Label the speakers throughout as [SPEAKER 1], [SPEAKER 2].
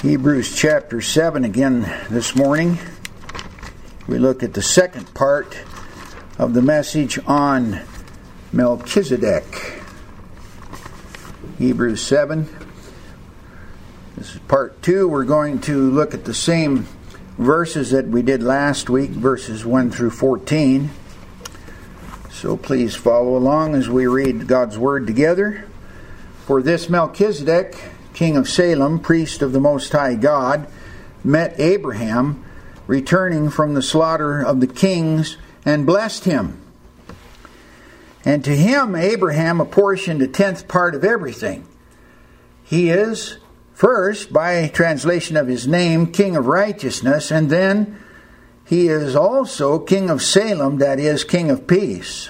[SPEAKER 1] Hebrews chapter 7 again this morning. We look at the second part of the message on Melchizedek. Hebrews 7. This is part 2. We're going to look at the same verses that we did last week, verses 1 through 14. So please follow along as we read God's Word together. For this Melchizedek, king of Salem, priest of the Most High God, met Abraham, returning from the slaughter of the kings, and blessed him. And to him Abraham apportioned a tenth part of everything. He is, first, by translation of his name, King of Righteousness, and then he is also King of Salem, that is, King of Peace.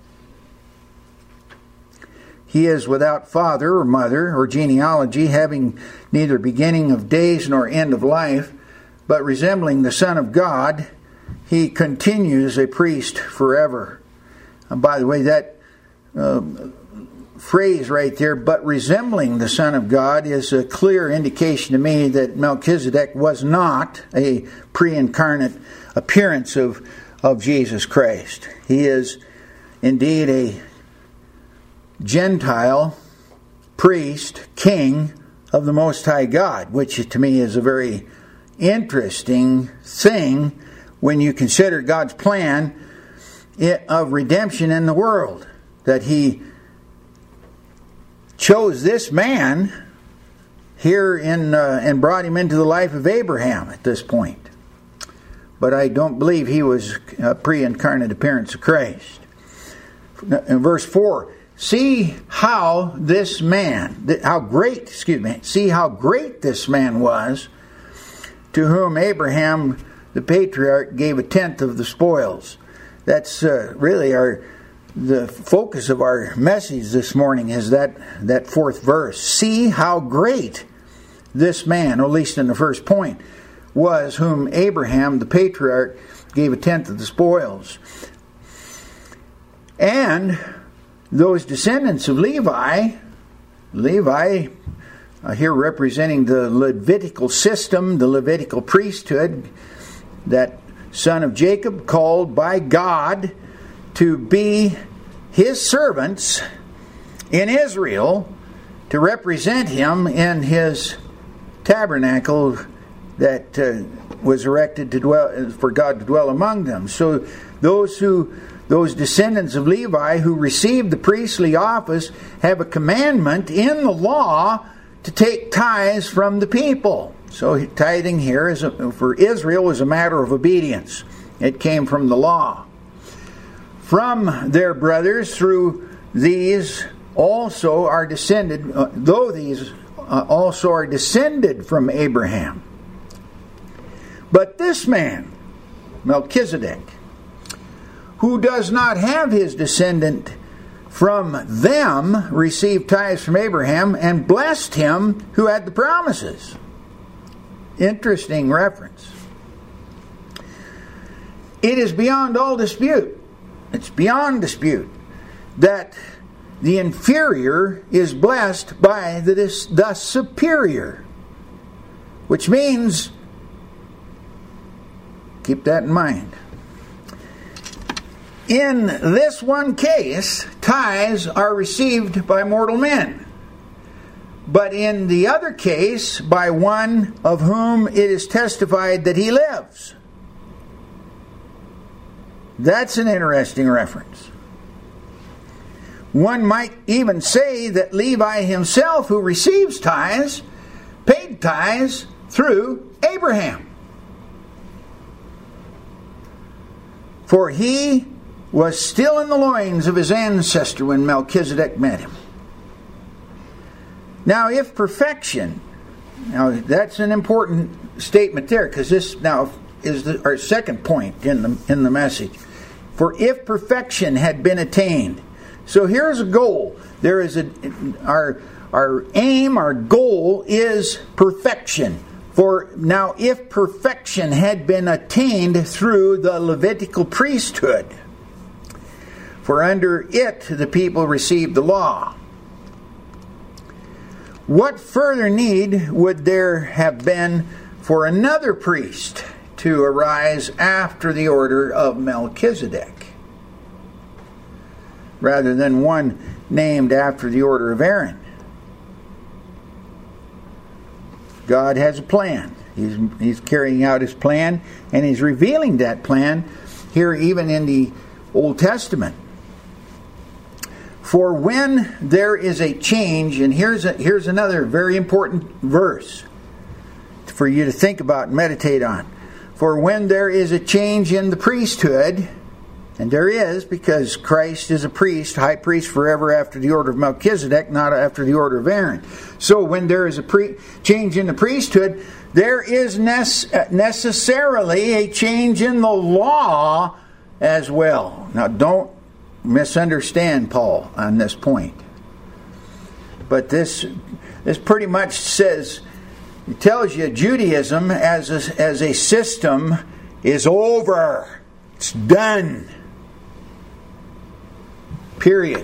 [SPEAKER 1] He is without father or mother or genealogy, having neither beginning of days nor end of life, but resembling the Son of God, he continues a priest forever. And by the way, that phrase right there, but resembling the Son of God, is a clear indication to me that Melchizedek was not a pre-incarnate appearance of Jesus Christ. He is indeed a Gentile priest, king of the Most High God, which to me is a very interesting thing when you consider God's plan of redemption in the world, that He chose this man here and brought him into the life of Abraham at this point. But I don't believe he was a pre-incarnate appearance of Christ. In verse 4, see how great this man was, to whom Abraham the patriarch gave a tenth of the spoils. That's really the focus of our message this morning, is that fourth verse. See how great this man, or at least in the first point, was, whom Abraham the patriarch gave a tenth of the spoils. And those descendants of Levi here representing the Levitical system, the Levitical priesthood, that son of Jacob, called by God to be his servants in Israel, to represent him in his tabernacle that was erected for God to dwell among them. So those descendants of Levi who received the priestly office have a commandment in the law to take tithes from the people. So tithing here for Israel was a matter of obedience. It came from the law. From their brothers, through these also are descended, though these also are descended from Abraham. But this man, Melchizedek, who does not have his descendant from them, received tithes from Abraham and blessed him who had the promises. Interesting reference. It is beyond all dispute. It's beyond dispute that the inferior is blessed by the superior. Which means, keep that in mind, in this one case, tithes are received by mortal men. But in the other case, by one of whom it is testified that he lives. That's an interesting reference. One might even say that Levi himself, who receives tithes, paid tithes through Abraham. For he was still in the loins of his ancestor when Melchizedek met him. Now, if perfection, that's an important statement there, because this now is our second point in the message. For if perfection had been attained, so here's a goal. There is our aim, our goal is perfection. For now, if perfection had been attained through the Levitical priesthood, for under it the people received the law. what further need would there have been for another priest to arise after the order of Melchizedek, rather than one named after the order of Aaron? God has a plan. He's carrying out His plan, and He's revealing that plan here even in the Old Testament. For when there is a change, and here's another very important verse for you to think about and meditate on. For when there is a change in the priesthood, and there is, because Christ is a priest, high priest forever after the order of Melchizedek, not after the order of Aaron. So when there is a change in the priesthood, there is necessarily a change in the law as well. Now don't misunderstand Paul on this point. But this pretty much says, it tells you Judaism as a system is over. It's done. Period.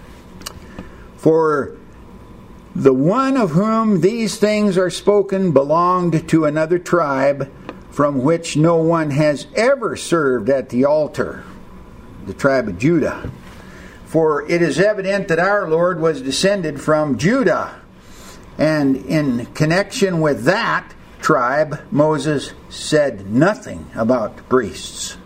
[SPEAKER 1] For the one of whom these things are spoken belonged to another tribe from which no one has ever served at the altar, the tribe of Judah. For it is evident that our Lord was descended from Judah, and in connection with that tribe, Moses said nothing about priests.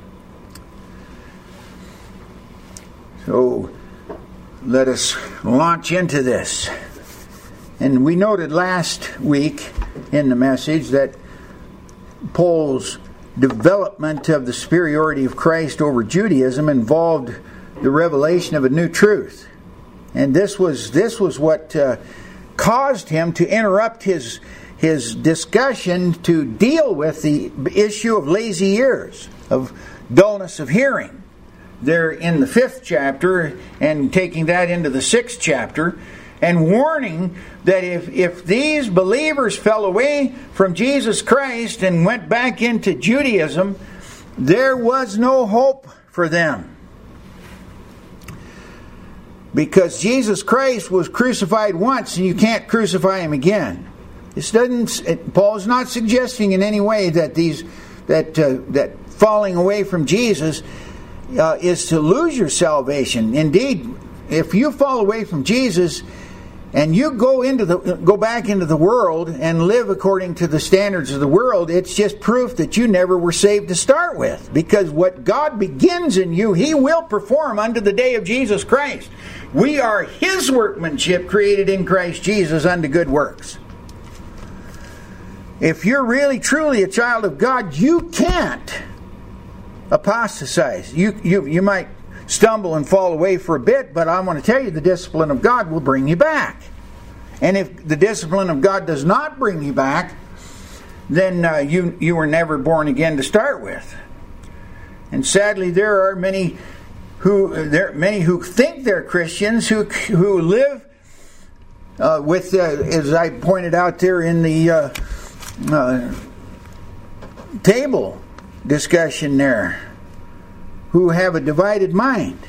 [SPEAKER 1] So let us launch into this. And we noted last week in the message that Paul's development of the superiority of Christ over Judaism involved the revelation of a new truth. And this was what caused him to interrupt his discussion to deal with the issue of lazy ears, of dullness of hearing. There in the 5th chapter, and taking that into the 6th chapter, and warning that if these believers fell away from Jesus Christ and went back into Judaism, there was no hope for them. Because Jesus Christ was crucified once, and you can't crucify Him again. Paul's not suggesting in any way that that falling away from Jesus is to lose your salvation. Indeed, if you fall away from Jesus and you go back into the world and live according to the standards of the world, it's just proof that you never were saved to start with. Because what God begins in you, He will perform unto the day of Jesus Christ. We are His workmanship, created in Christ Jesus unto good works. If you're really truly a child of God, you can't apostatize. You might stumble and fall away for a bit, but I want to tell you, the discipline of God will bring you back. And if the discipline of God does not bring you back, then you were never born again to start with. And sadly, there are many who think they're Christians who live with, as I pointed out there in the table discussion there, who have a divided mind.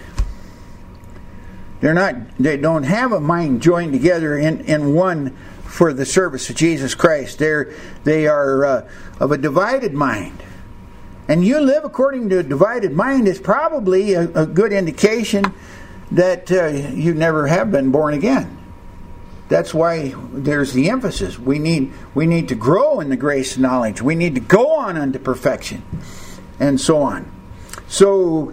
[SPEAKER 1] They don't have a mind joined together in one for the service of Jesus Christ. They are of a divided mind. And you live according to a divided mind is probably a good indication that you never have been born again. That's why there's the emphasis. We need to grow in the grace and knowledge. We need to go on unto perfection, and so on. So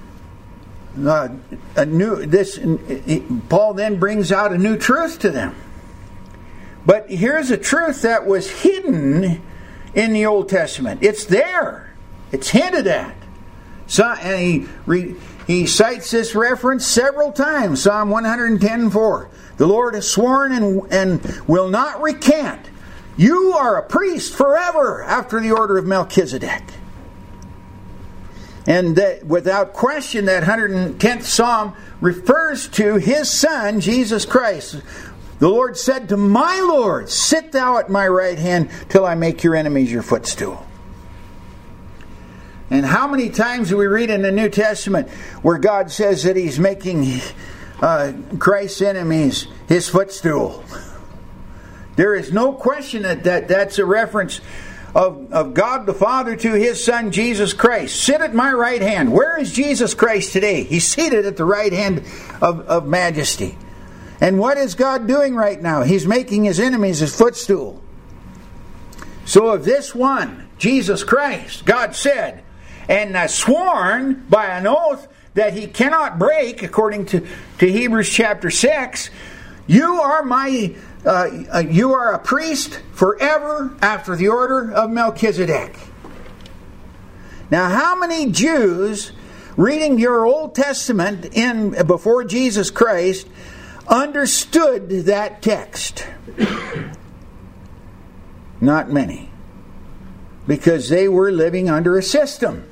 [SPEAKER 1] Paul then brings out a new truth to them. But here's a truth that was hidden in the Old Testament. It's there. It's hinted at. And he cites this reference several times. Psalm 110:4. The Lord has sworn and will not recant. You are a priest forever after the order of Melchizedek. And that, without question, that 110th Psalm refers to His Son, Jesus Christ. The Lord said to my Lord, sit thou at my right hand till I make your enemies your footstool. And how many times do we read in the New Testament where God says that He's making Christ's enemies His footstool? There is no question that's a reference of God the Father to His Son Jesus Christ. Sit at my right hand. Where is Jesus Christ today? He's seated at the right hand of majesty. And what is God doing right now? He's making His enemies His footstool. So of this one, Jesus Christ, God said, and sworn by an oath that He cannot break, according to Hebrews chapter 6, you are a priest forever after the order of Melchizedek. Now, how many Jews reading your Old Testament before Jesus Christ understood that text? Not many. Because they were living under a system.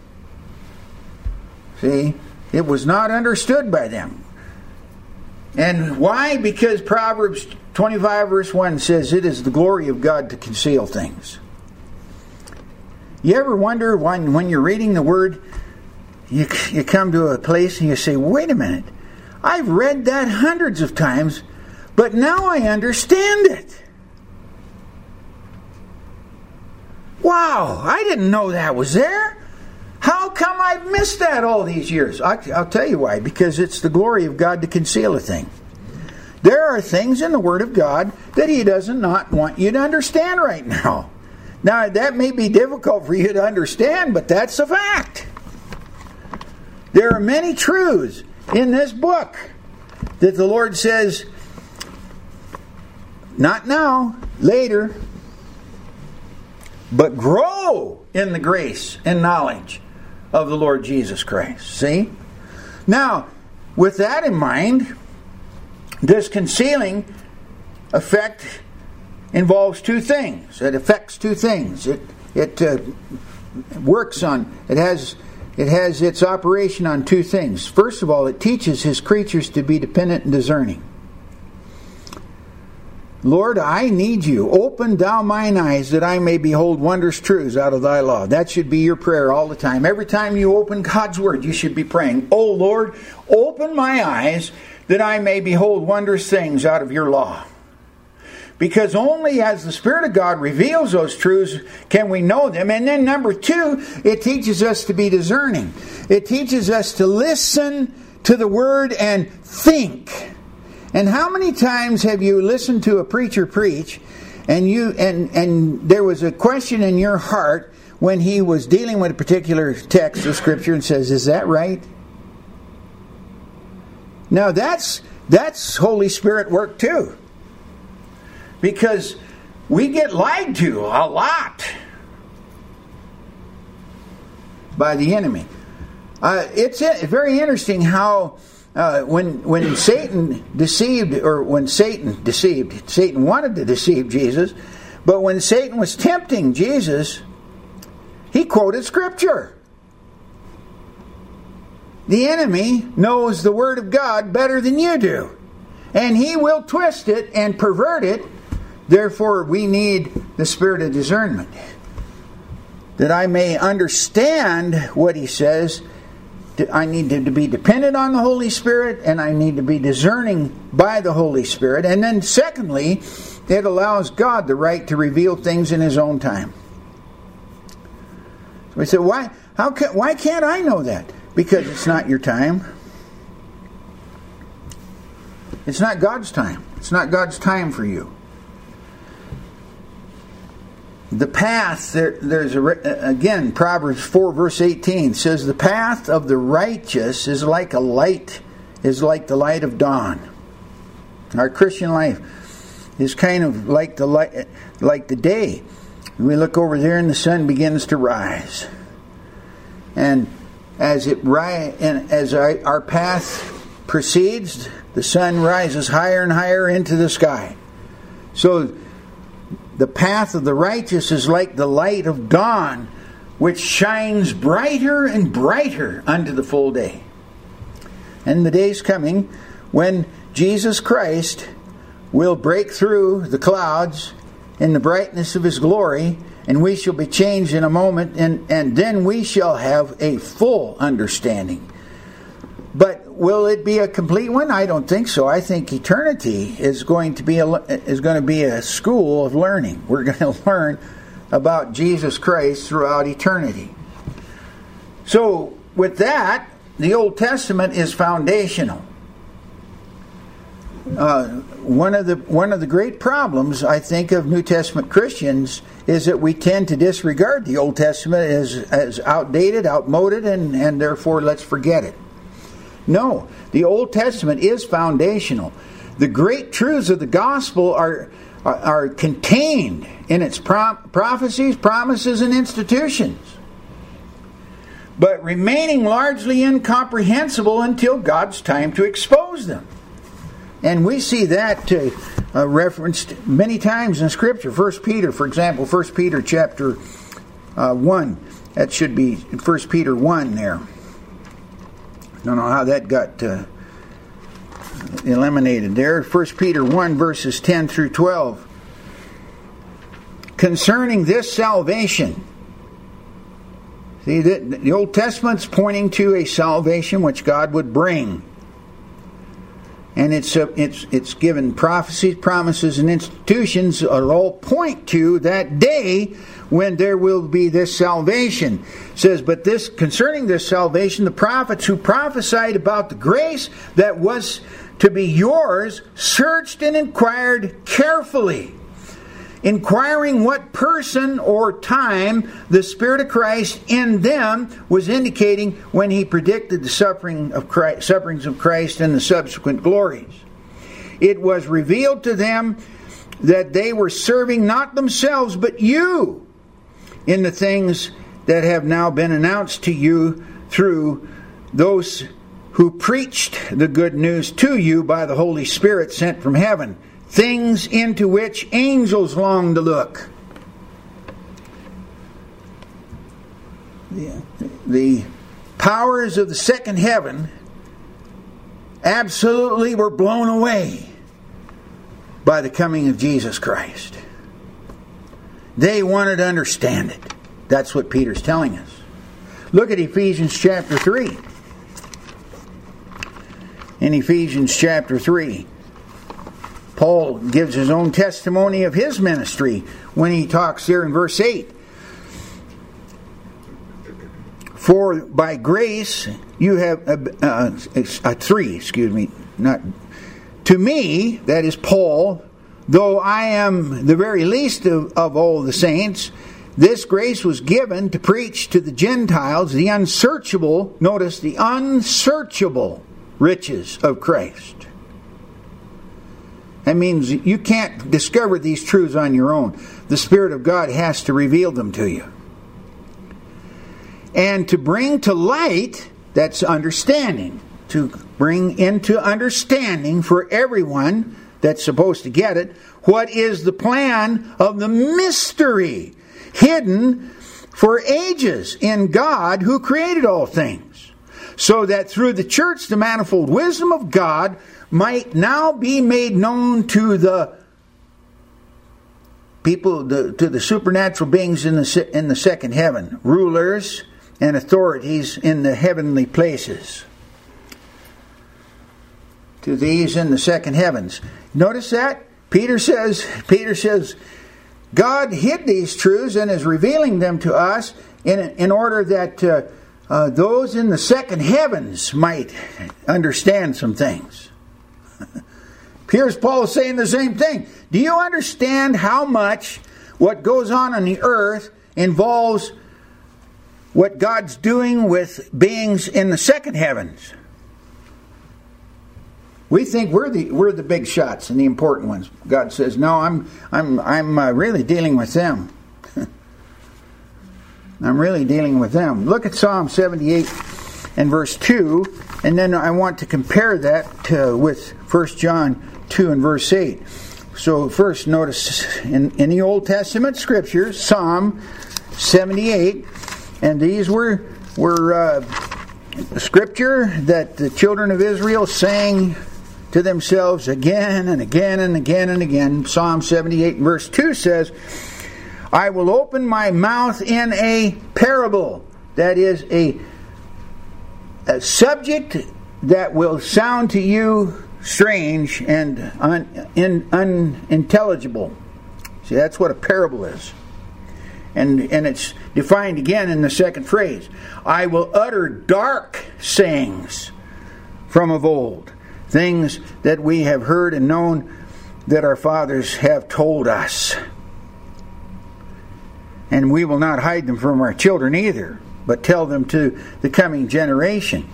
[SPEAKER 1] See, it was not understood by them. And why? Because Proverbs 25 verse 1 says, it is the glory of God to conceal things. You ever wonder when you're reading the Word, you come to a place and you say, wait a minute, I've read that hundreds of times, but now I understand it. Wow, I didn't know that was there. How come I've missed that all these years? I'll tell you why. Because it's the glory of God to conceal a thing. There are things in the Word of God that He does not want you to understand right now. Now, that may be difficult for you to understand, but that's a fact. There are many truths in this book that the Lord says, not now, later, but grow in the grace and knowledge of the Lord Jesus Christ. See? Now, with that in mind, this concealing effect involves two things. It affects two things. It works on, it has its operation on two things. First of all, it teaches His creatures to be dependent and discerning. Lord, I need you. Open thou mine eyes that I may behold wondrous truths out of thy law. That should be your prayer all the time. Every time you open God's Word, you should be praying, oh Lord, open my eyes that I may behold wondrous things out of your law. Because only as the Spirit of God reveals those truths can we know them. And then number two, it teaches us to be discerning. It teaches us to listen to the Word and think. And how many times have you listened to a preacher preach and there was a question in your heart when he was dealing with a particular text of Scripture and says, is that right? Now that's Holy Spirit work too. Because we get lied to a lot by the enemy. It's very interesting how when Satan deceived, Satan wanted to deceive Jesus, but when Satan was tempting Jesus, he quoted Scripture. The enemy knows the Word of God better than you do, and he will twist it and pervert it. Therefore, we need the spirit of discernment, that I may understand what he says. I need to be dependent on the Holy Spirit, and I need to be discerning by the Holy Spirit. And then secondly, it allows God the right to reveal things in His own time. So we say, why can't I know that? Because it's not your time. It's not God's time. It's not God's time for you. The path, again, Proverbs 4 verse 18 says, the path of the righteous is like the light of dawn. Our Christian life is kind of like the day. We look over there and the sun begins to rise. And as our path proceeds, the sun rises higher and higher into the sky. So the path of the righteous is like the light of dawn, which shines brighter and brighter unto the full day. And the day's coming when Jesus Christ will break through the clouds in the brightness of His glory, and we shall be changed in a moment, and then we shall have a full understanding. But will it be a complete one? I don't think so. I think eternity is going to be a school of learning. We're going to learn about Jesus Christ throughout eternity. So, with that, the Old Testament is foundational. One of the great problems, I think, of New Testament Christians is that we tend to disregard the Old Testament as outdated, outmoded, and therefore let's forget it. No, the Old Testament is foundational. The great truths of the gospel are contained in its prophecies, promises, and institutions, but remaining largely incomprehensible until God's time to expose them. And we see that referenced many times in Scripture. 1 Peter, for example, 1 Peter chapter 1. That should be 1 Peter 1 there. Don't know how that got eliminated there. 1 Peter 1 verses 10 through 12. Concerning this salvation. See, the Old Testament's pointing to a salvation which God would bring. And it's given prophecies, promises, and institutions that all point to that day when there will be this salvation. It says, but this concerning this salvation, the prophets who prophesied about the grace that was to be yours searched and inquired carefully, inquiring what person or time the Spirit of Christ in them was indicating when he predicted the sufferings of Christ and the subsequent glories. It was revealed to them that they were serving not themselves but you in the things that have now been announced to you through those who preached the good news to you by the Holy Spirit sent from heaven. Things into which angels long to look. The powers of the second heaven absolutely were blown away by the coming of Jesus Christ. They wanted to understand it. That's what Peter's telling us. Look at Ephesians chapter 3. In Ephesians chapter 3. Paul gives his own testimony of his ministry when he talks here in verse 8. For by grace you have to me, that is Paul, though I am the very least of all the saints, this grace was given to preach to the Gentiles the unsearchable, notice the unsearchable riches of Christ. That means you can't discover these truths on your own. The Spirit of God has to reveal them to you. And to bring to light, that's understanding. To bring into understanding for everyone that's supposed to get it, what is the plan of the mystery hidden for ages in God who created all things, so that through the church the manifold wisdom of God might now be made known to the people, to the supernatural beings in the second heaven, rulers and authorities in the heavenly places. To these in the second heavens. Notice that? Peter says, God hid these truths and is revealing them to us in order that those in the second heavens might understand some things. Here's Paul saying the same thing. Do you understand how much what goes on the earth involves what God's doing with beings in the second heavens? We think we're the big shots and the important ones. God says, "No, I'm really dealing with them. I'm really dealing with them." Look at Psalm 78 and verse 2, and then I want to compare that with 1 John 2 and verse 8. So first, notice in the Old Testament scriptures, Psalm 78, and these were scripture that the children of Israel sang to themselves again and again and again and again. Psalm 78 verse 2 says, "I will open my mouth in a parable." That is a subject that will sound to you strange and unintelligible. See, that's what a parable is. And it's defined again in the second phrase. I will utter dark sayings from of old, things that we have heard and known that our fathers have told us. And we will not hide them from our children either, but tell them to the coming generation.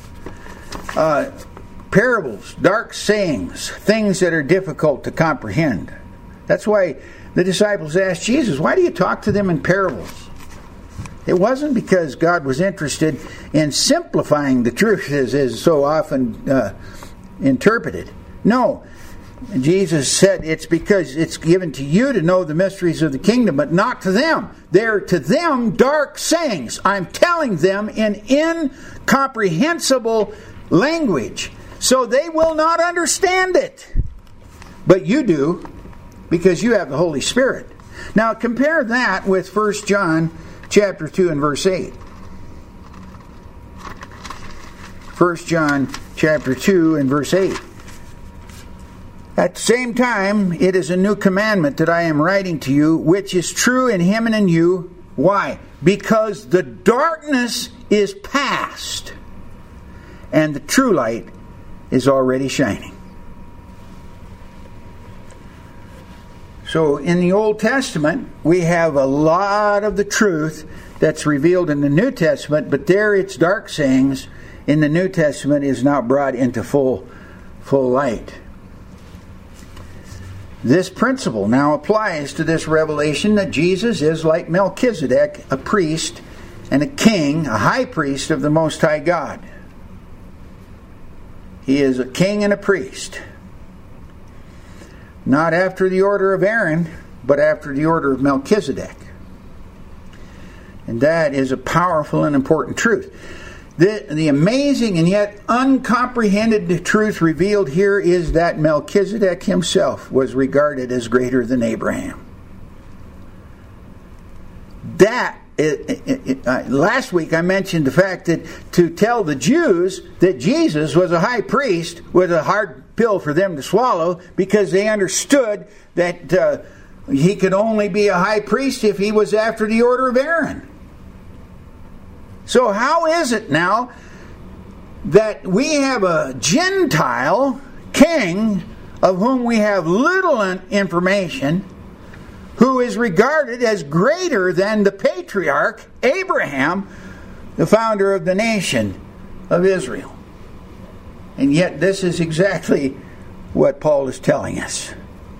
[SPEAKER 1] Parables, dark sayings, things that are difficult to comprehend. That's why the disciples asked Jesus, why do you talk to them in parables? It wasn't because God was interested in simplifying the truth as is so often interpreted. No, Jesus said it's because it's given to you to know the mysteries of the kingdom, but not to them. They're to them dark sayings. I'm telling them in incomprehensible language, so they will not understand it. But you do, because you have the Holy Spirit. Now compare that with 1 John chapter 2 and verse 8. 1 John chapter 2 and verse 8. At the same time, it is a new commandment that I am writing to you, which is true in him and in you. Why? Because the darkness is past, and the true light is already shining. So in the Old Testament, we have a lot of the truth that's revealed in the New Testament, but there it's dark sayings in the New Testament is now brought into full light. This principle now applies to this revelation that Jesus is like Melchizedek, a priest and a king, a high priest of the Most High God. He is a king and a priest. Not after the order of Aaron, but after the order of Melchizedek. And that is a powerful and important truth. The amazing and yet uncomprehended truth revealed here is that Melchizedek himself was regarded as greater than Abraham. Last week I mentioned the fact that to tell the Jews that Jesus was a high priest was a hard pill for them to swallow, because they understood that he could only be a high priest if he was after the order of Aaron. So how is it now that we have a Gentile king of whom we have little information, who is regarded as greater than the patriarch Abraham, the founder of the nation of Israel? And yet this is exactly what Paul is telling us.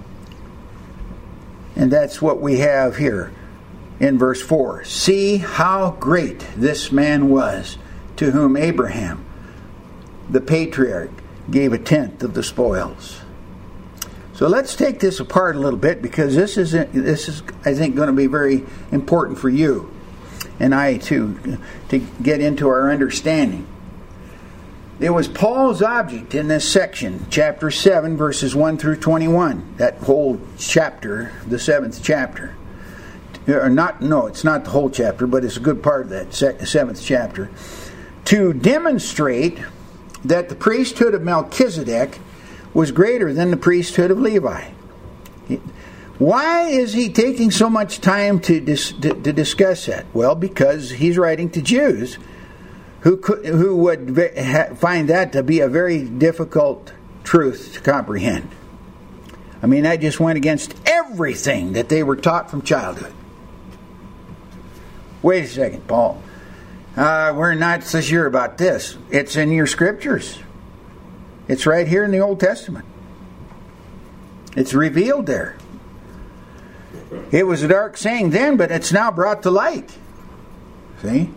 [SPEAKER 1] And that's what we have here in verse 4. See how great this man was, to whom Abraham, the patriarch, gave a tenth of the spoils. So let's take this apart a little bit, because this is I think going to be very important for you and I to get into our understanding. It was Paul's object in this section, chapter 7, verses 1 through 21, that whole chapter, the 7th chapter. It's not the whole chapter, but it's a good part of that 7th chapter, to demonstrate that the priesthood of Melchizedek was greater than the priesthood of Levi. Why is he taking so much time to discuss that? Well, because he's writing to Jews who would find that to be a very difficult truth to comprehend. I mean, that just went against everything that they were taught from childhood. Wait a second, Paul. We're not so sure about this. It's in your scriptures. It's right here in the Old Testament. It's revealed there. It was a dark saying then, but it's now brought to light. See?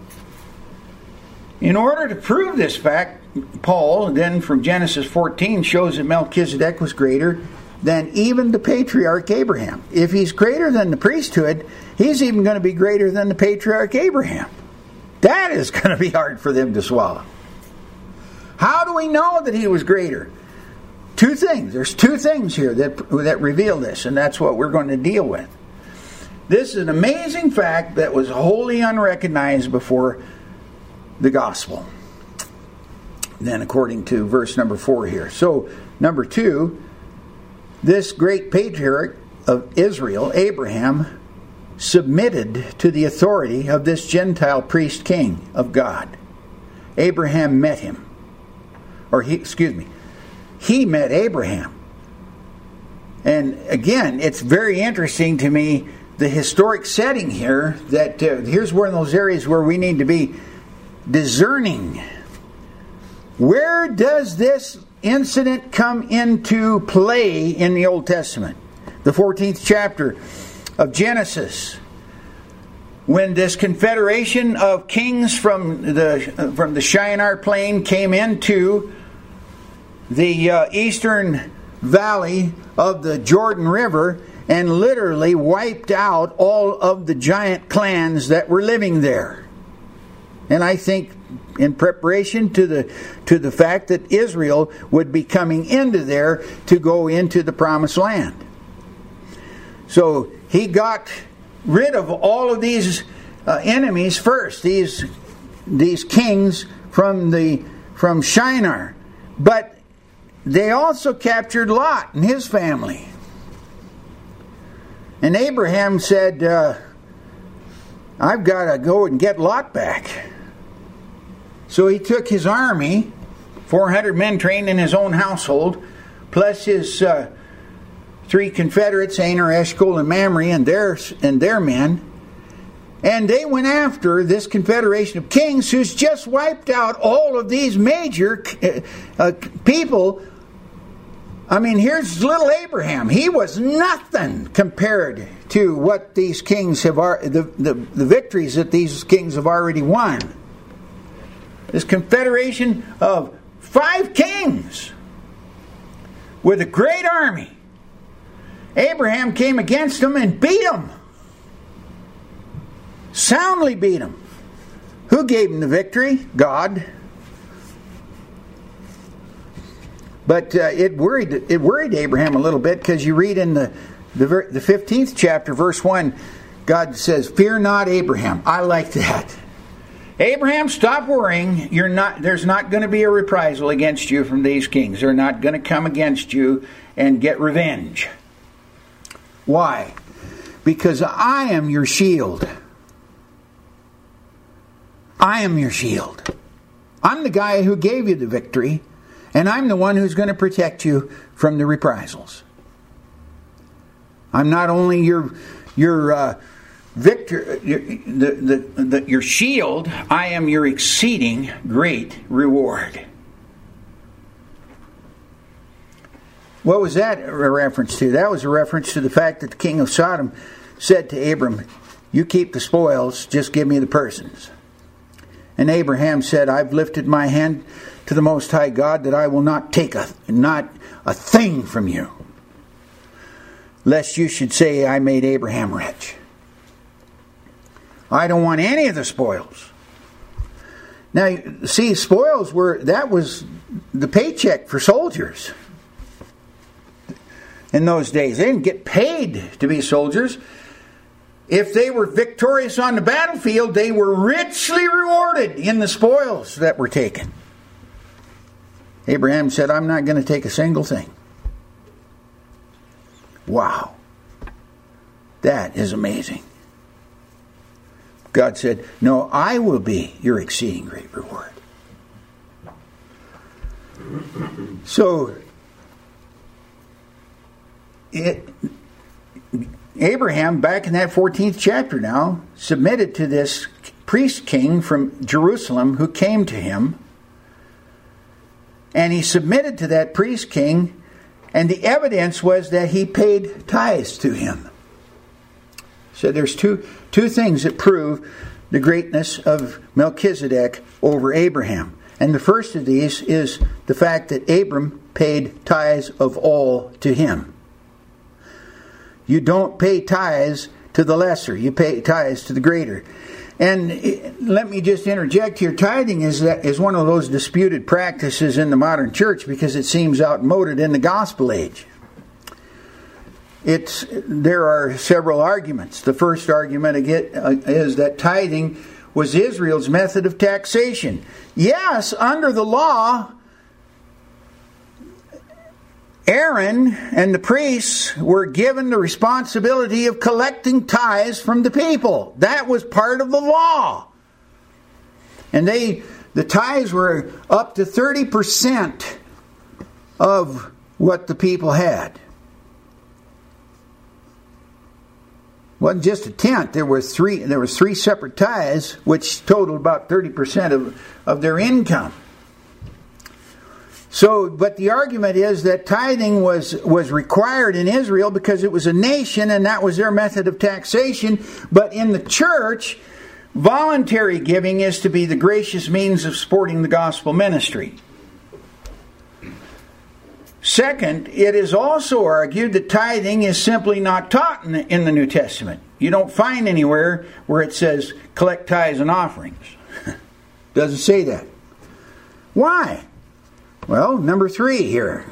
[SPEAKER 1] In order to prove this fact, Paul, then from Genesis 14, shows that Melchizedek was greater than even the patriarch Abraham. If he's greater than the priesthood, he's even going to be greater than the patriarch Abraham. That is going to be hard for them to swallow. How do we know that he was greater? Two things. There's two things here that reveal this, and that's what we're going to deal with. This is an amazing fact that was wholly unrecognized before the gospel. then according to verse number 4 here. So, number 2, this great patriarch of Israel, Abraham, submitted to the authority of this Gentile priest king of God. Abraham met him. He met Abraham. And again, it's very interesting to me, the historic setting here, that here's one of those areas where we need to be discerning. Where does this incident come into play in the Old Testament? The 14th chapter of Genesis, when this confederation of kings from the Shinar plain came into the eastern valley of the Jordan River and literally wiped out all of the giant clans that were living there. And I think in preparation to the fact that Israel would be coming into there to go into the promised land. So he got rid of all of these enemies first, these kings from Shinar. But they also captured Lot and his family. And Abraham said, I've got to go and get Lot back. So he took his army, 400 men trained in his own household, plus his 3 confederates, Aner, Eshcol, and Mamre, and their men. And they went after this confederation of kings who's just wiped out all of these major people. I mean, here's little Abraham. He was nothing compared to what these kings have, the victories that these kings have already won. This confederation of 5 kings with a great army. Abraham came against them and beat them. Soundly beat them. Who gave him the victory? God. But it worried Abraham a little bit, because you read in the 15th chapter, verse 1, God says, "Fear not, Abraham." I like that. Abraham, stop worrying. There's not going to be a reprisal against you from these kings. They're not going to come against you and get revenge. Why? Because I am your shield. I am your shield. I'm the guy who gave you the victory, and I'm the one who's going to protect you from the reprisals. I'm not only your victor, your shield, I am your exceeding great reward. What was that a reference to? That was a reference to the fact that the king of Sodom said to Abram, "You keep the spoils, just give me the persons." And Abraham said, "I've lifted my hand to the Most High God that I will not take not a thing from you, lest you should say I made Abraham rich." I don't want any of the spoils. Now, see, spoils was the paycheck for soldiers. In those days, they didn't get paid to be soldiers. If they were victorious on the battlefield, they were richly rewarded in the spoils that were taken. Abraham said, "I'm not going to take a single thing." Wow. That is amazing. God said, "No, I will be your exceeding great reward." So, Abraham, back in that 14th chapter now, submitted to this priest king from Jerusalem who came to him. And he submitted to that priest king, and the evidence was that he paid tithes to him. So there's two things that prove the greatness of Melchizedek over Abraham. And the first of these is the fact that Abram paid tithes of all to him. You don't pay tithes to the lesser. You pay tithes to the greater. And let me just interject here. Tithing is one of those disputed practices in the modern church because it seems outmoded in the gospel age. There are several arguments. The first argument is that tithing was Israel's method of taxation. Yes, under the law, Aaron and the priests were given the responsibility of collecting tithes from the people. That was part of the law. And the tithes were up to 30% of what the people had. It wasn't just a tenth. There was three separate tithes, which totaled about 30% of their income. So, but the argument is that tithing was required in Israel because it was a nation and that was their method of taxation. But in the church, voluntary giving is to be the gracious means of supporting the gospel ministry. Second, it is also argued that tithing is simply not taught in the New Testament. You don't find anywhere where it says collect tithes and offerings. Doesn't say that. Why? Well, number 3 here.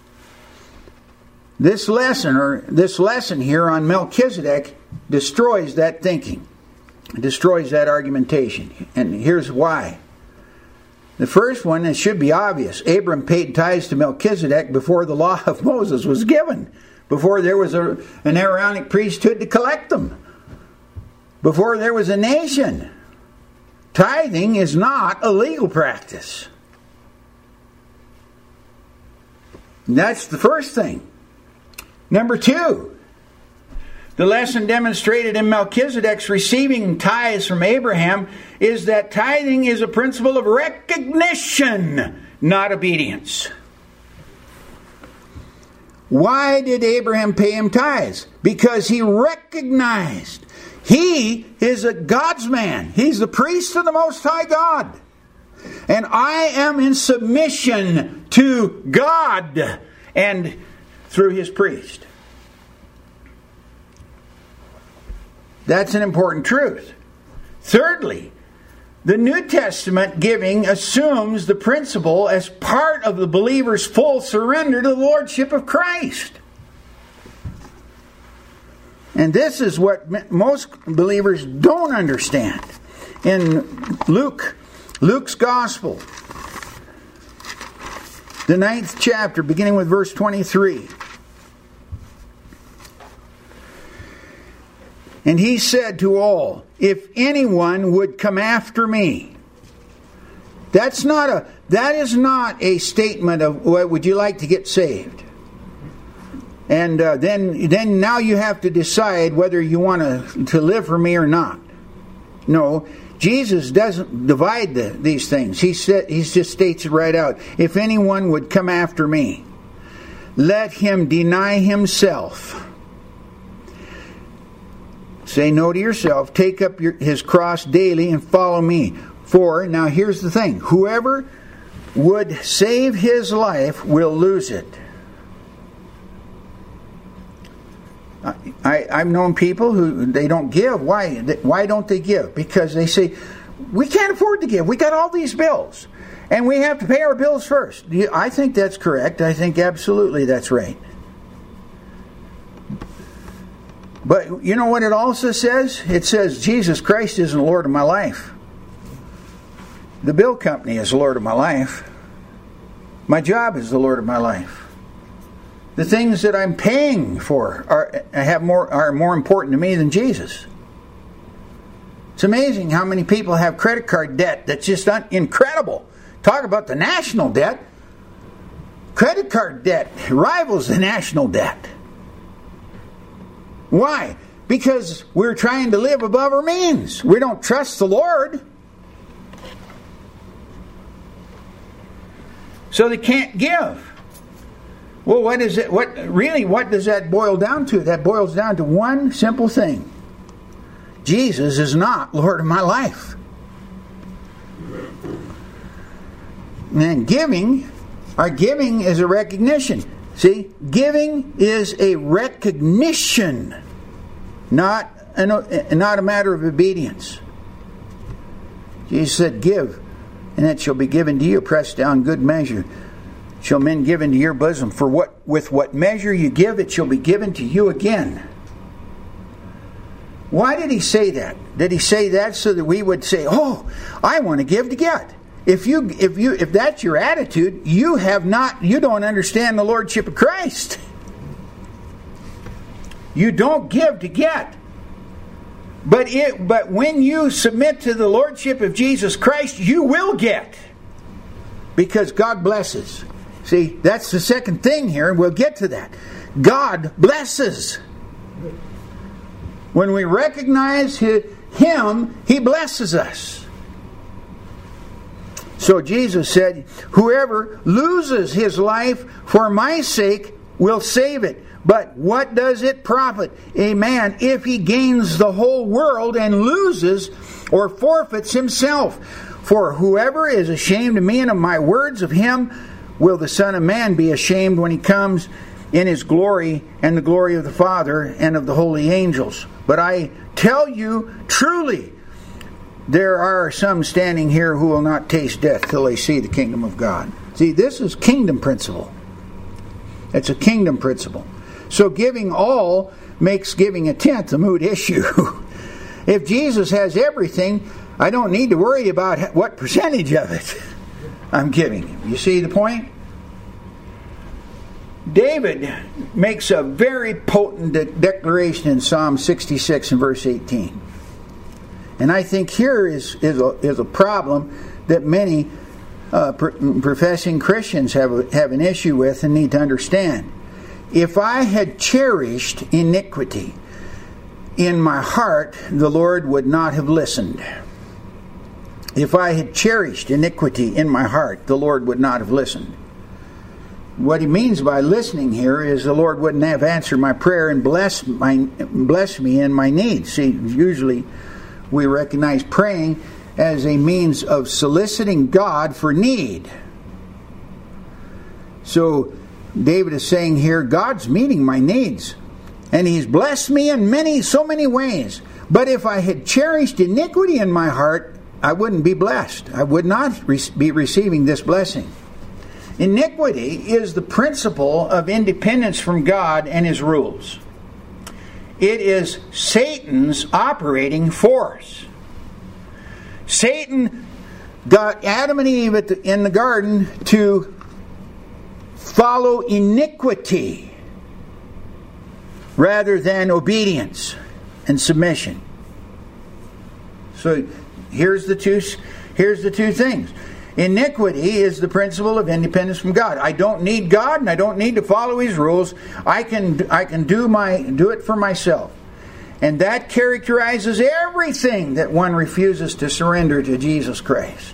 [SPEAKER 1] This lesson here on Melchizedek destroys that thinking. It destroys that argumentation. And here's why. The first one, it should be obvious. Abram paid tithes to Melchizedek before the law of Moses was given. Before there was an Aaronic priesthood to collect them. Before there was a nation. Tithing is not a legal practice. And that's the first thing. Number 2. The lesson demonstrated in Melchizedek's receiving tithes from Abraham is that tithing is a principle of recognition, not obedience. Why did Abraham pay him tithes? Because he recognized he is a God's man. He's the priest of the Most High God. And I am in submission to God and through His priest. That's an important truth. Thirdly, the New Testament giving assumes the principle as part of the believer's full surrender to the Lordship of Christ. And this is what most believers don't understand. In Luke's Gospel, the 9th chapter, beginning with verse 23. And he said to all, if anyone would come after me. That is not a statement of, well, would you like to get saved? And then now you have to decide whether you want to live for me or not. No, Jesus doesn't divide these things. He just states it right out. If anyone would come after me, let him deny himself. Say no to yourself, take up his cross daily and follow me. For, now here's the thing, whoever would save his life will lose it. I've known people who they don't give. Why don't they give? Because they say, we can't afford to give. We got all these bills. And we have to pay our bills first. I think that's correct. I think absolutely that's right. But you know what it also says? It says Jesus Christ isn't Lord of my life. The bill company is the Lord of my life. My job is the Lord of my life. The things that I'm paying for are more important to me than Jesus. It's amazing how many people have credit card debt that's just incredible. Talk about the national debt. Credit card debt rivals the national debt. Why? Because we're trying to live above our means. We don't trust the Lord. So they can't give. Well, what does that boil down to? That boils down to one simple thing. Jesus is not Lord of my life. And our giving is a recognition. See, giving is a recognition, not a matter of obedience. Jesus said, give, and it shall be given to you, pressed down, good measure, shall men give into your bosom. For with what measure you give, it shall be given to you again. Why did he say that? Did he say that so that we would say, "Oh, I want to give to get"? If that's your attitude, you don't understand the lordship of Christ. You don't give to get. But when you submit to the lordship of Jesus Christ, you will get. Because God blesses. See, that's the second thing here, and we'll get to that. God blesses. When we recognize Him, He blesses us. So Jesus said, "Whoever loses his life for my sake will save it. But what does it profit a man if he gains the whole world and loses or forfeits himself? For whoever is ashamed of me and of my words, of him will the Son of Man be ashamed when he comes in his glory and the glory of the Father and of the holy angels. But I tell you truly, there are some standing here who will not taste death till they see the kingdom of God." See, this is kingdom principle. It's a kingdom principle. So giving all makes giving a tenth a moot issue. If Jesus has everything, I don't need to worry about what percentage of it I'm giving Him. You see the point? David makes a very potent declaration in Psalm 66 and verse 18. And I think here is a problem that many professing Christians have an issue with and need to understand. If I had cherished iniquity in my heart, the Lord would not have listened. If I had cherished iniquity in my heart, the Lord would not have listened. What he means by listening here is the Lord wouldn't have answered my prayer and blessed me in my needs. See, usually we recognize praying as a means of soliciting God for need. So David is saying here, God's meeting my needs, and He's blessed me in so many ways. But if I had cherished iniquity in my heart, I wouldn't be blessed. I would not be receiving this blessing. Iniquity is the principle of independence from God and His rules. It is Satan's operating force. Satan got Adam and Eve in the garden to follow iniquity rather than obedience and submission. So here's the two things. Iniquity is the principle of independence from God. I don't need God and I don't need to follow His rules. I can do it for myself. And that characterizes everything that one refuses to surrender to Jesus Christ.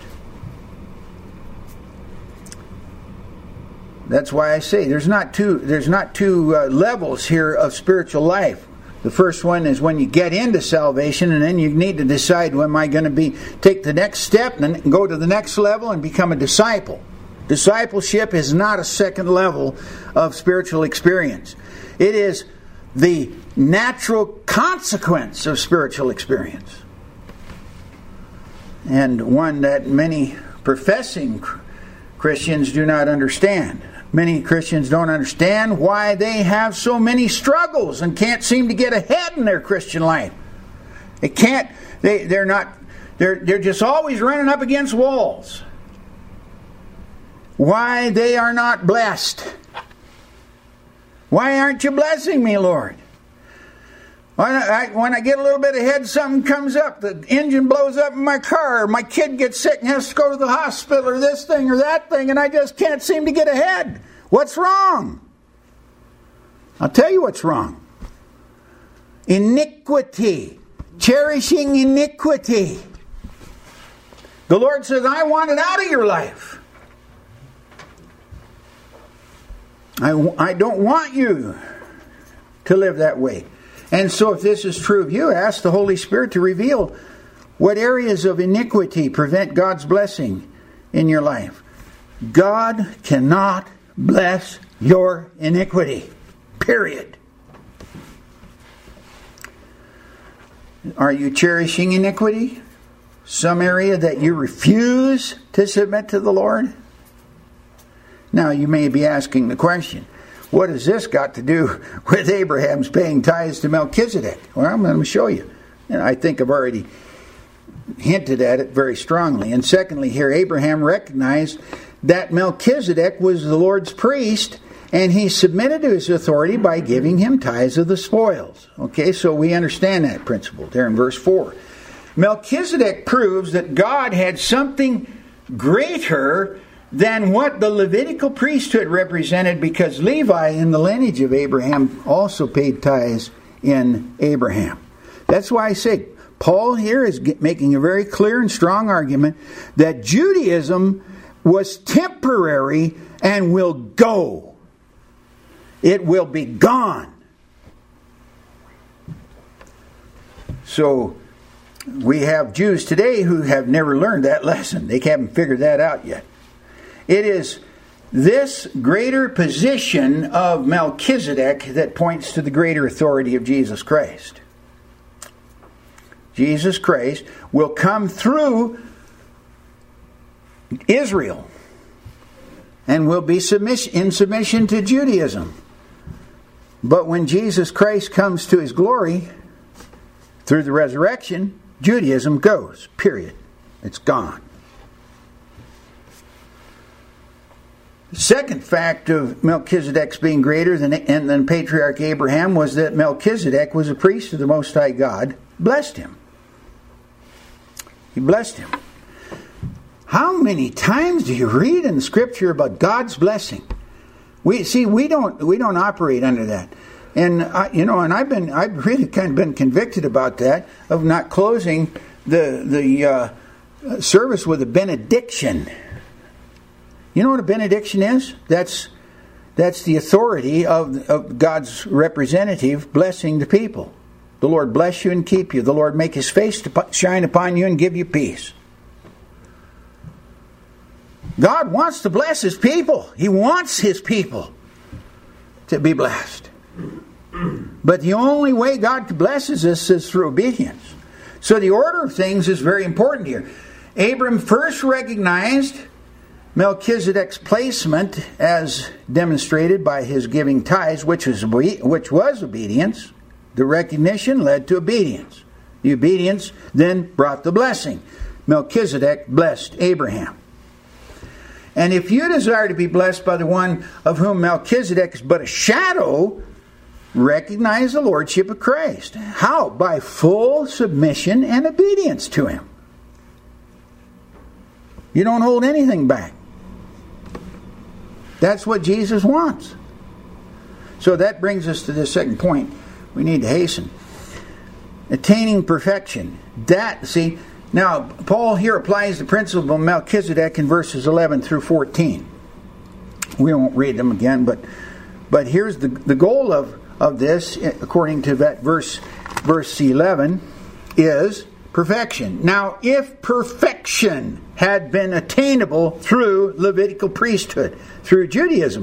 [SPEAKER 1] That's why I say there's not two levels here of spiritual life. The first one is when you get into salvation, and then you need to decide, when am I going to take the next step and then go to the next level and become a disciple. Discipleship is not a second level of spiritual experience. It is the natural consequence of spiritual experience, and one that many professing Christians do not understand. Many Christians don't understand why they have so many struggles and can't seem to get ahead in their Christian life. They can't. They're just always running up against walls. Why they are not blessed? Why aren't you blessing me, Lord? When I get a little bit ahead, something comes up. The engine blows up in my car. Or my kid gets sick and has to go to the hospital, or this thing or that thing, and I just can't seem to get ahead. What's wrong? I'll tell you what's wrong. Iniquity. Cherishing iniquity. The Lord says, I want it out of your life. I don't want you to live that way. And so if this is true of you, ask the Holy Spirit to reveal what areas of iniquity prevent God's blessing in your life. God cannot bless your iniquity. Period. Are you cherishing iniquity? Some area that you refuse to submit to the Lord? Now you may be asking the question, what has this got to do with Abraham's paying tithes to Melchizedek? Well, I'm going to show you. And I think I've already hinted at it very strongly. And secondly, here Abraham recognized that Melchizedek was the Lord's priest, and he submitted to his authority by giving him tithes of the spoils. Okay, so we understand that principle there in verse 4. Melchizedek proves that God had something greater than what the Levitical priesthood represented, because Levi, in the lineage of Abraham, also paid tithes in Abraham. That's why I say Paul here is making a very clear and strong argument that Judaism was temporary and will go. It will be gone. So we have Jews today who have never learned that lesson. They haven't figured that out yet. It is this greater position of Melchizedek that points to the greater authority of Jesus Christ. Jesus Christ will come through Israel and will be in submission to Judaism. But when Jesus Christ comes to his glory through the resurrection, Judaism goes. Period. It's gone. The second fact of Melchizedek's being greater than Patriarch Abraham was that Melchizedek was a priest of the Most High God, blessed him. He blessed him. How many times do you read in the Scripture about God's blessing? We don't operate under that, and I've really kind of been convicted about that, of not closing the service with a benediction. You know what a benediction is? That's the authority of God's representative blessing the people. The Lord bless you and keep you. The Lord make his face to shine upon you and give you peace. God wants to bless his people. He wants his people to be blessed. But the only way God blesses us is through obedience. So the order of things is very important here. Abram first recognized Melchizedek's placement as demonstrated by his giving tithes, which was obedience. The recognition led to obedience. The obedience then brought the blessing. Melchizedek blessed Abraham. And if you desire to be blessed by the one of whom Melchizedek is but a shadow, recognize the lordship of Christ. How? By full submission and obedience to him. You don't hold anything back. That's what Jesus wants. So that brings us to the second point. We need to hasten. Attaining perfection. Now, Paul here applies the principle of Melchizedek in verses 11 through 14. We won't read them again, but here's the goal of this, according to that verse 11, is perfection. Now, if perfection had been attainable through Levitical priesthood, through Judaism,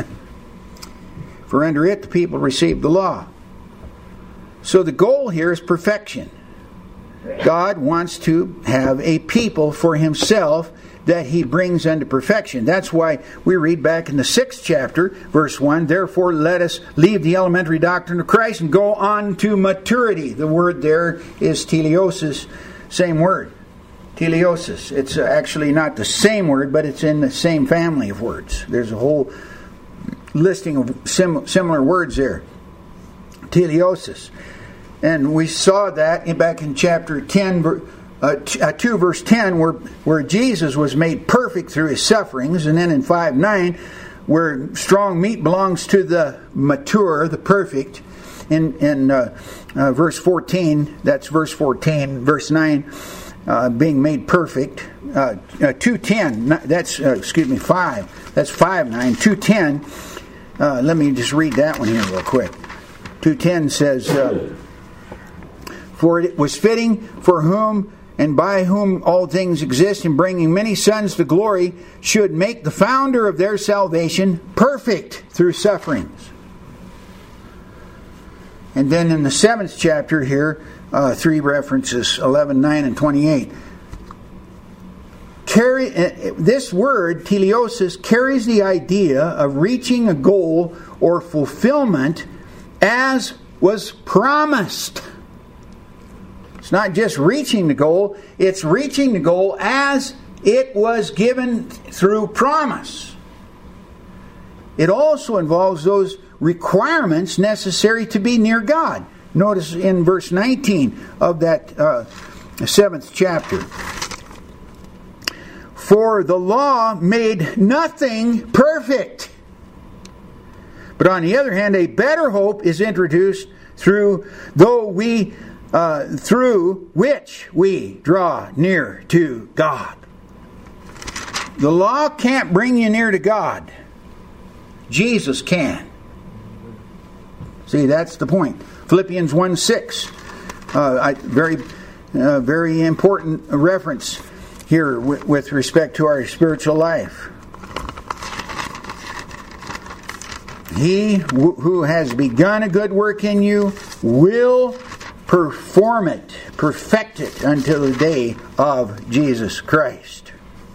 [SPEAKER 1] for under it the people received the law. So the goal here is perfection. God wants to have a people for himself that he brings unto perfection. That's why we read back in the 6th chapter, verse 1, therefore let us leave the elementary doctrine of Christ and go on to maturity. The word there is teleosis, same word. Teleosis. It's actually not the same word, but it's in the same family of words. There's a whole listing of similar words there. Teleosis. And we saw that back in chapter 10, 2 verse 10, where Jesus was made perfect through his sufferings. And then in 5:9, where strong meat belongs to the mature, the perfect. In verse 14, that's verse 14, verse 9, being made perfect. 2:10, that's, 5. That's 5:9. 2:10, let me just read that one here real quick. 2:10 says, for it was fitting for whom and by whom all things exist, in bringing many sons to glory, should make the founder of their salvation perfect through sufferings. And then in the 7th chapter here, 3 references, 11, 9, and 28. This word, teleosis, carries the idea of reaching a goal or fulfillment as was promised. It's not just reaching the goal, it's reaching the goal as it was given through promise. It also involves those requirements necessary to be near God. Notice in verse 19 of that 7th chapter. For the law made nothing perfect. But on the other hand, a better hope is introduced through which we draw near to God. The law can't bring you near to God. Jesus can. See, that's the point. Philippians 1:6. Very important reference here with respect to our spiritual life. He who has begun a good work in you will perform it, perfect it until the day of Jesus Christ.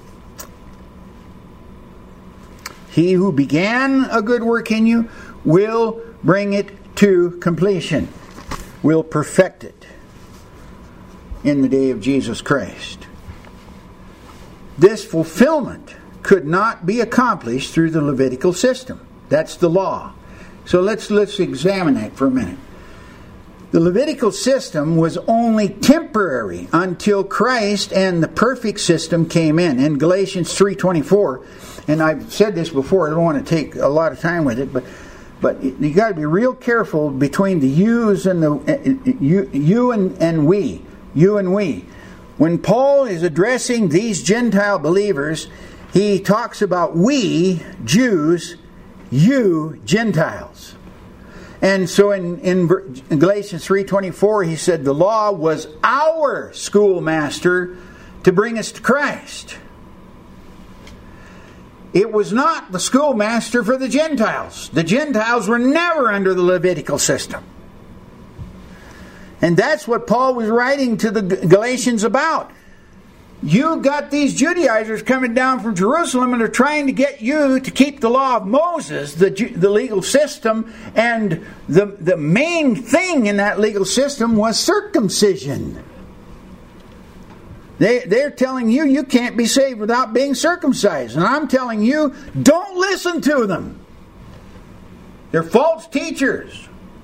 [SPEAKER 1] He who began a good work in you will bring it to completion, will perfect it in the day of Jesus Christ. This fulfillment could not be accomplished through the Levitical system. That's the law. So let's examine that for a minute. The Levitical system was only temporary until Christ and the perfect system came in. In Galatians 3:24, and I've said this before, I don't want to take a lot of time with it, but you got to be real careful between the yous and the you and we. You and we. When Paul is addressing these Gentile believers, he talks about we, Jews, you, Gentiles. And so in Galatians 3:24, he said the law was our schoolmaster to bring us to Christ. It was not the schoolmaster for the Gentiles. The Gentiles were never under the Levitical system. And that's what Paul was writing to the Galatians about. You got these Judaizers coming down from Jerusalem and are trying to get you to keep the law of Moses, the legal system, and the main thing in that legal system was circumcision. They're telling you you can't be saved without being circumcised. And I'm telling you, don't listen to them. They're false teachers.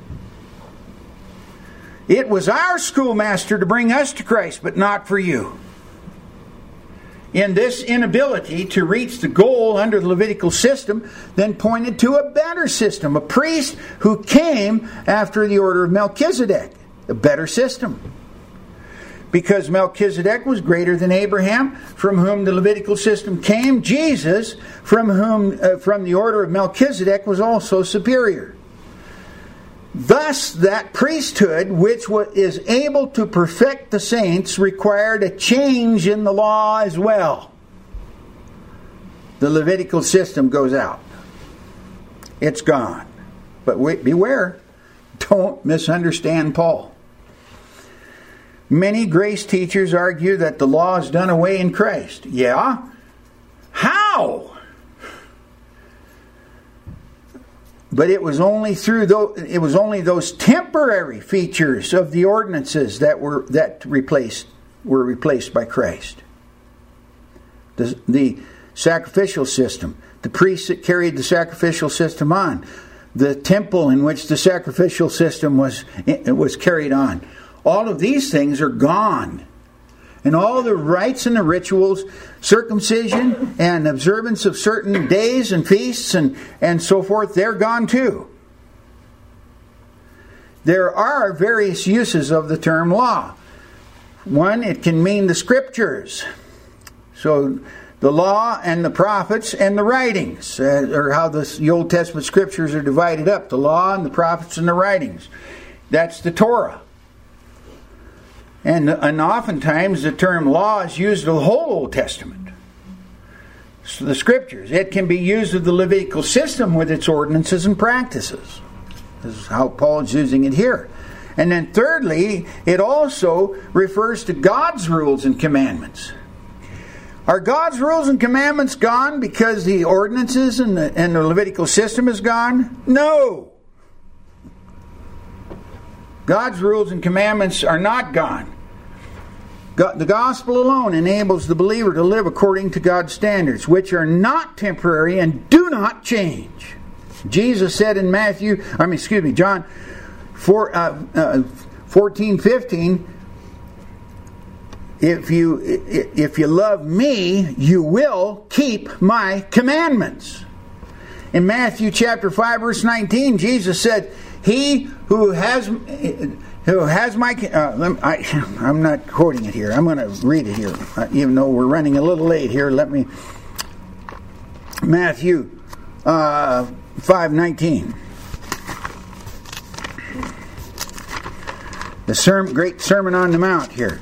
[SPEAKER 1] It was our schoolmaster to bring us to Christ, but not for you. In this inability to reach the goal under the Levitical system, then pointed to a better system, a priest who came after the order of Melchizedek, a better system. Because Melchizedek was greater than Abraham, from whom the Levitical system came, Jesus, from the order of Melchizedek, was also superior. Thus, that priesthood, which is able to perfect the saints, required a change in the law as well. The Levitical system goes out. It's gone. But beware, don't misunderstand Paul. Many grace teachers argue that the law is done away in Christ. Yeah? How? But it was only those temporary features of the ordinances that were replaced by Christ. The sacrificial system, the priests that carried the sacrificial system on, the temple in which the sacrificial system was carried on. All of these things are gone. And all the rites and the rituals, circumcision and observance of certain days and feasts and so forth, they're gone too. There are various uses of the term law. One, it can mean the scriptures. So the law and the prophets and the writings, or how the Old Testament scriptures are divided up. The law and the prophets and the writings. That's the Torah. And oftentimes the term law is used of the whole Old Testament. So the scriptures. It can be used of the Levitical system with its ordinances and practices. This is how Paul is using it here. And then thirdly, it also refers to God's rules and commandments. Are God's rules and commandments gone because the ordinances and the Levitical system is gone? No. God's rules and commandments are not gone. The gospel alone enables the believer to live according to God's standards, which are not temporary and do not change. Jesus said in John 14:15, if you love me, you will keep my commandments. In Matthew chapter 5, verse 19, Jesus said, "He who has my..." I'm not quoting it here. I'm going to read it here, even though we're running a little late here. Matthew 5:19. The great Sermon on the Mount here,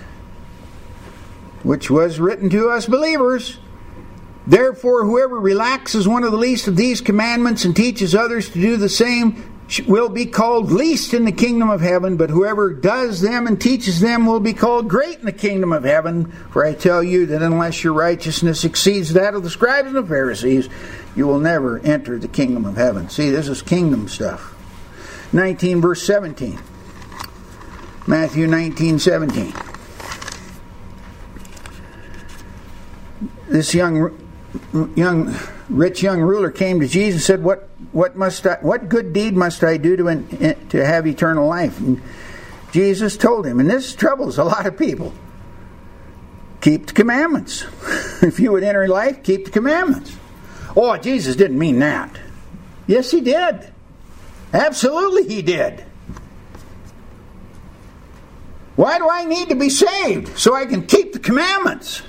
[SPEAKER 1] which was written to us believers. "Therefore, whoever relaxes one of the least of these commandments and teaches others to do the same will be called least in the kingdom of heaven, but whoever does them and teaches them will be called great in the kingdom of heaven. For I tell you that unless your righteousness exceeds that of the scribes and the Pharisees, you will never enter the kingdom of heaven." See, this is kingdom stuff. 19 verse 17. Matthew 19:17. This rich young ruler came to Jesus and said, "What good deed must I do to have eternal life?" And Jesus told him, and this troubles a lot of people, keep the commandments. If you would enter life, keep the commandments. Oh, Jesus didn't mean that. Yes, he did. Absolutely he did. Why do I need to be saved? So I can keep the commandments.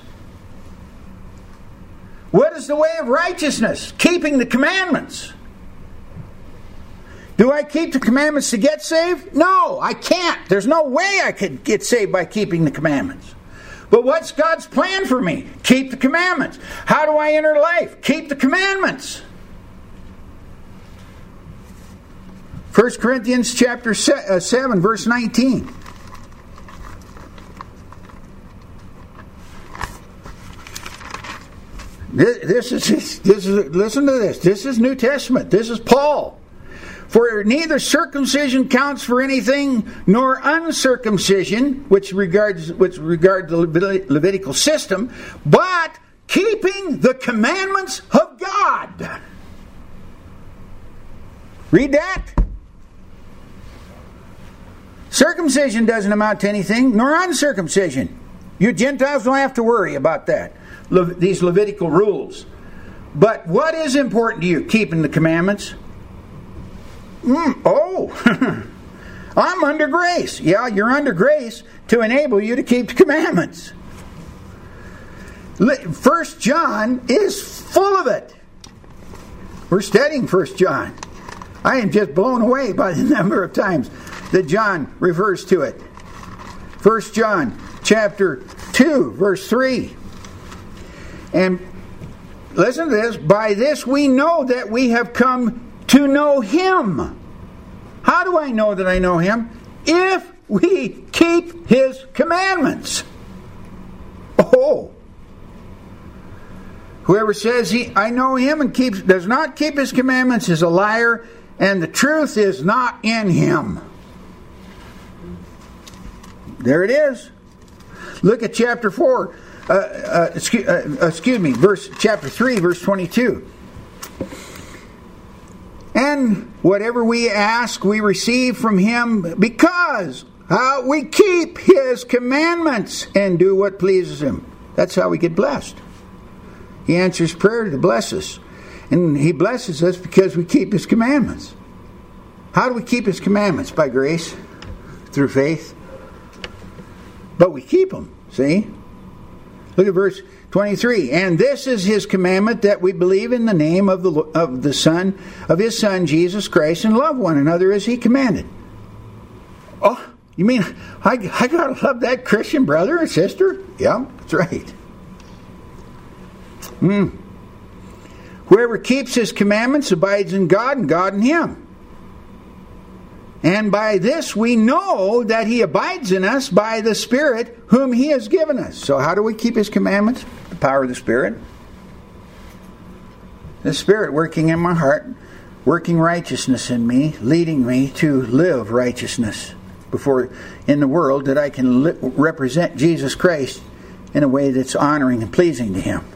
[SPEAKER 1] What is the way of righteousness? Keeping the commandments. Do I keep the commandments to get saved? No, I can't. There's no way I could get saved by keeping the commandments. But what's God's plan for me? Keep the commandments. How do I enter life? Keep the commandments. 1 Corinthians chapter 7, verse 19. Listen to this. This is New Testament. This is Paul. "For neither circumcision counts for anything, nor uncircumcision," which regard the Levitical system, "but keeping the commandments of God." Read that. Circumcision doesn't amount to anything, nor uncircumcision. You Gentiles don't have to worry about that. These Levitical rules. But what is important to you? Keeping the commandments? I'm under grace. Yeah, you're under grace to enable you to keep the commandments. 1 John is full of it. We're studying 1 John. I am just blown away by the number of times that John refers to it. 1 John chapter 2, verse 3. And listen to this. "By this we know that we have come to know Him." How do I know that I know Him? If we keep His commandments. Whoever says I know Him and does not keep His commandments is a liar, and the truth is not in him. There it is. Look at chapter 4. Chapter 3, verse 22. "And whatever we ask, we receive from Him because we keep His commandments and do what pleases Him." That's how we get blessed. He answers prayer to bless us. And He blesses us because we keep His commandments. How do we keep His commandments? By grace, through faith. But we keep them, see? Look at verse 23. "And this is His commandment, that we believe in the name of His Son, Jesus Christ, and love one another as He commanded." Oh, you mean I gotta love that Christian brother or sister? Yeah, that's right. "Whoever keeps His commandments abides in God, and God in him. And by this we know that He abides in us by the Spirit whom He has given us." So how do we keep His commandments? The power of the Spirit. The Spirit working in my heart, working righteousness in me, leading me to live righteousness. in the world, that I can represent Jesus Christ in a way that's honoring and pleasing to Him.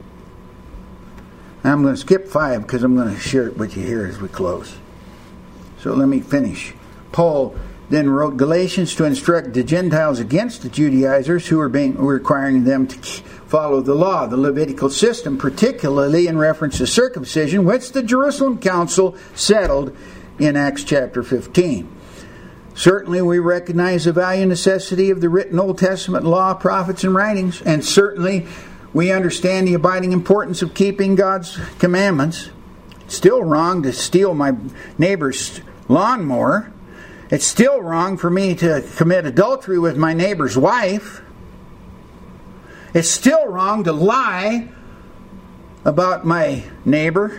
[SPEAKER 1] I'm going to skip 5 because I'm going to share it with you here as we close. So let me finish. Paul then wrote Galatians to instruct the Gentiles against the Judaizers who were requiring them to follow the law, the Levitical system, particularly in reference to circumcision, which the Jerusalem Council settled in Acts chapter 15. Certainly we recognize the value and necessity of the written Old Testament law, prophets, and writings, and certainly we understand the abiding importance of keeping God's commandments. It's still wrong to steal my neighbor's lawnmower. It's still wrong for me to commit adultery with my neighbor's wife. It's still wrong to lie about my neighbor.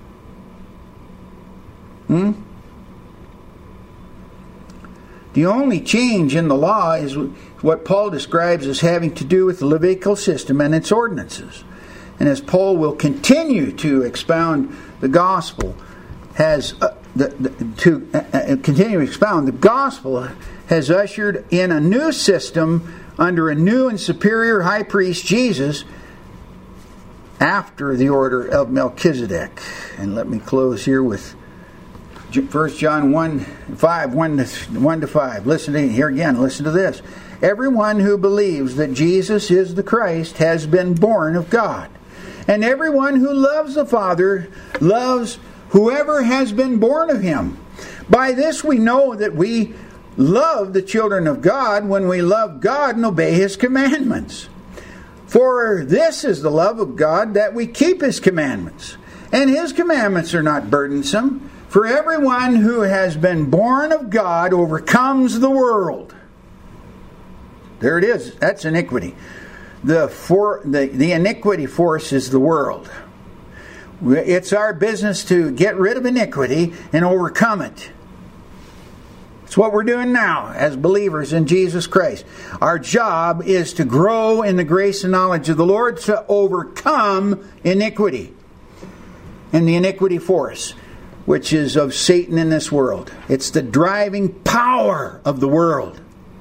[SPEAKER 1] The only change in the law is what Paul describes as having to do with the Levitical system and its ordinances. And as Paul will continue to expound the gospel, the gospel has ushered in a new system under a new and superior high priest, Jesus, after the order of Melchizedek. And let me close here with 1 John 1:5. Listen to this. Everyone who believes that Jesus is the Christ has been born of God. And everyone who loves the Father loves whoever has been born of Him. By this we know that we love the children of God when we love God and obey His commandments. For this is the love of God, that we keep His commandments. And His commandments are not burdensome. For everyone who has been born of God overcomes the world. There it is. That's iniquity. The iniquity force is the world. It's our business to get rid of iniquity and overcome it. It's what we're doing now as believers in Jesus Christ. Our job is to grow in the grace and knowledge of the Lord, to overcome iniquity and the iniquity force, which is of Satan in this world. It's the driving power of the world.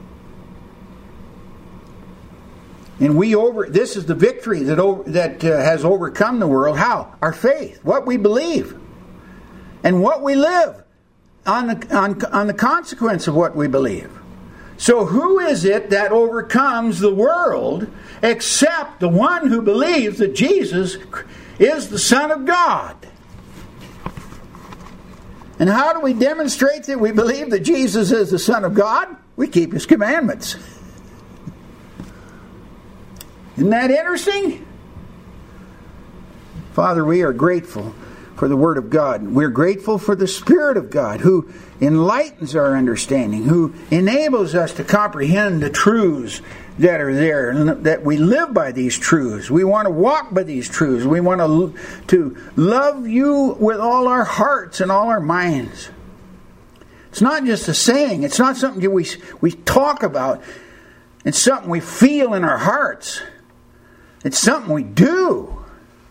[SPEAKER 1] And this is the victory that has overcome the world. How? Our faith, what we believe, and what we live on the consequence of what we believe. So who is it that overcomes the world except the one who believes that Jesus is the Son of God? And how do we demonstrate that we believe that Jesus is the Son of God? We keep His commandments. Isn't that interesting? Father, we are grateful for the Word of God. We're grateful for the Spirit of God, who enlightens our understanding, who enables us to comprehend the truths that are there, and that we live by these truths. We want to walk by these truths. We want to love You with all our hearts and all our minds. It's not just a saying. It's not something we talk about. It's something we feel in our hearts. It's something we do.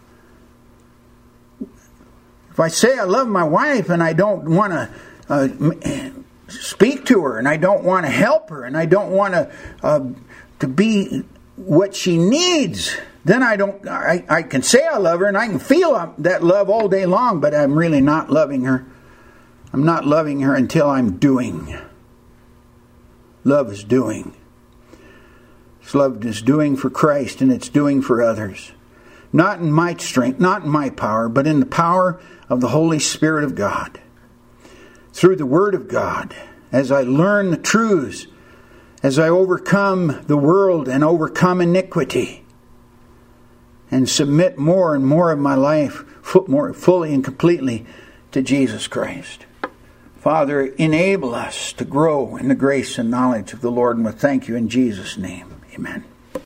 [SPEAKER 1] If I say I love my wife and I don't want to speak to her, and I don't want to help her, and I don't want to be what she needs, then I can say I love her, and I can feel that love all day long, but I'm really not loving her. I'm not loving her until I'm doing. Love is doing. Love is doing for Christ, and it's doing for others. Not in my strength, not in my power, but in the power of the Holy Spirit of God. Through the Word of God, as I learn the truths, as I overcome the world and overcome iniquity, and submit more and more of my life more fully and completely to Jesus Christ. Father, enable us to grow in the grace and knowledge of the Lord, and we thank You in Jesus' name. Amen.